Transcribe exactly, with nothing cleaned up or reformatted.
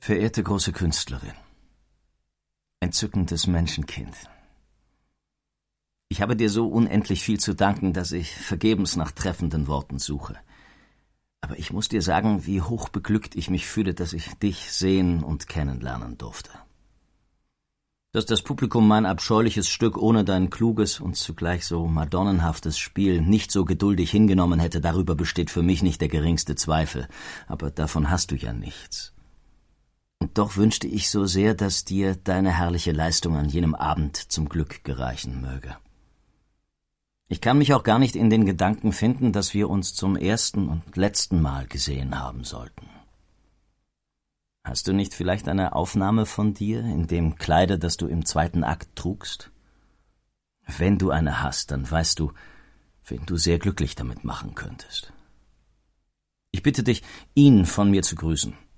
Verehrte große Künstlerin, entzückendes Menschenkind. Ich habe dir so unendlich viel zu danken, dass ich vergebens nach treffenden Worten suche. Aber ich muss dir sagen, wie hoch beglückt ich mich fühle, dass ich dich sehen und kennenlernen durfte. Dass das Publikum mein abscheuliches Stück ohne dein kluges und zugleich so madonnenhaftes Spiel nicht so geduldig hingenommen hätte, darüber besteht für mich nicht der geringste Zweifel. Aber davon hast du ja nichts. Und doch wünschte ich so sehr, dass dir deine herrliche Leistung an jenem Abend zum Glück gereichen möge. Ich kann mich auch gar nicht in den Gedanken finden, dass wir uns zum ersten und letzten Mal gesehen haben sollten. Hast du nicht vielleicht eine Aufnahme von dir in dem Kleide, das du im zweiten Akt trugst? Wenn du eine hast, dann weißt du, wen du sehr glücklich damit machen könntest. Ich bitte dich, ihn von mir zu grüßen.